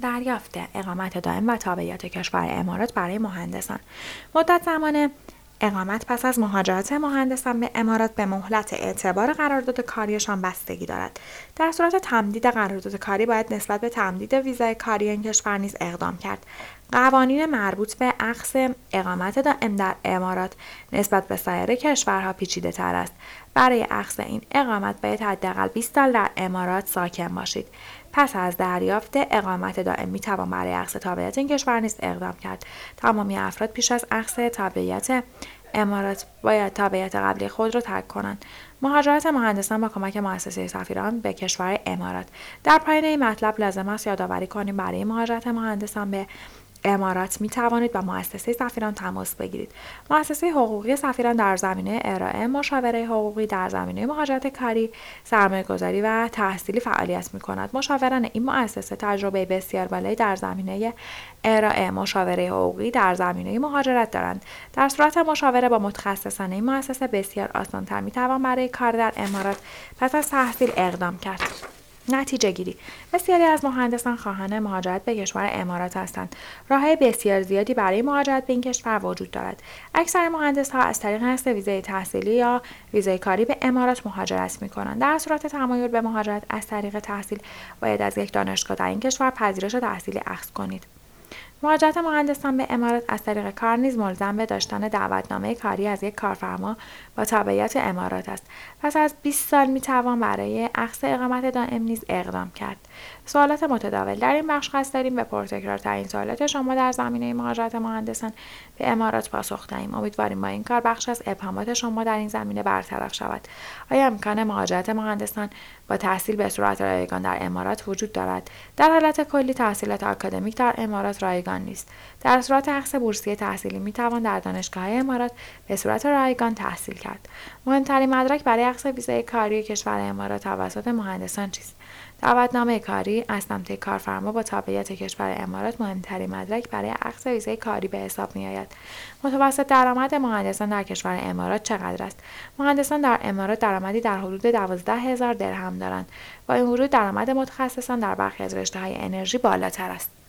دریافت اقامت دائم و تابعیت کشور امارات برای مهندسان. مدت زمان اقامت پس از مهاجرت مهندسان به امارات به مهلت اعتبار قرارداد کاریشان بستگی دارد. در صورت تمدید قرارداد کاری باید نسبت به تمدید ویزای کاری این کشور نیز اقدام کرد. قوانین مربوط به اخذ اقامت دائم در امارات نسبت به سایر کشورها پیچیده تر است. برای اخذ این اقامت باید حداقل 20 سال در امارات ساکن باشید. پس از دریافت اقامت دائم می توان برای اخذ تابعیت این کشور نیز اقدام کرد. تمامی افراد پیش از اخذ تابعیت امارات باید تابعیت قبلی خود را ترک کنند. مهاجرت مهندسان با کمک مؤسسه سفیران به کشور امارات. در پایین این مطلب لازم است یادآوری کنیم برای مهاجرت مهندسان به امارات می توانید با مؤسسه سفیران تماس بگیرید. مؤسسه حقوقی سفیران در زمینه ارائه مشاوره حقوقی در زمینه مهاجرت کاری، سرمایه‌گذاری و تحصیلی فعالیت می کند. مشاوران این مؤسسه تجربه بسیار بالایی در زمینه ارائه مشاوره حقوقی در زمینه مهاجرت دارند. در صورت مشاوره با متخصصان این مؤسسه بسیار آسان‌تر می توان برای کار در امارات پس از تحصیل اقدام کرد. نتیجه گیری: بسیاری از مهندسان خواهان مهاجرت به کشور امارات هستند. راه‌های بسیار زیادی برای مهاجرت به این کشور وجود دارد. اکثر مهندس‌ها از طریق حصل ویزای تحصیلی یا ویزای کاری به امارات مهاجرت می‌کنند. در صورت تمایل به مهاجرت از طریق تحصیل باید از یک دانشگاه در این کشور پذیرش تحصیلی اخذ کنید. مهاجرت مهندسان به امارات از طریق کار نیز ملزم به داشتن دعوتنامه کاری از یک کارفرما با تابعیت امارات است. پس از 20 سال میتوان برای اخذ اقامت دائم نیز اقدام کرد. سوالات متداول در این بخش قصد داریم به پرتکرارترین سوالات شما در زمینه مهاجرت مهندسان به امارات پاسخ دهیم. امیدواریم با این کار بخش از ابهامات شما در این زمینه برطرف شود. آیا امکان مهاجرت مهندسان با تحصیل به صورت رایگان در امارات وجود دارد؟ در حالت کلی تحصیلات آکادمیک در امارات رایگان نیست. در صورت اخذ بورسیه تحصیلی میتوان در دانشگاه‌های امارات به صورت رایگان تحصیل کرد. مهمترین مدرک برای اخذ ویزای کاری کشور امارات توسط مهندسان چیست؟ دعوتنامه کاری از سمت کارفرما با تابعیت کشور امارات مهمترین مدرک برای اخذ ویزای کاری به حساب می‌آید. متوسط درآمد مهندسان در کشور امارات چقدر است؟ مهندسان در امارات درآمدی در حدود 12,000 درهم دارند. با این وجود درآمد متخصصان در برخی از رشته‌های انرژی بالاتر است.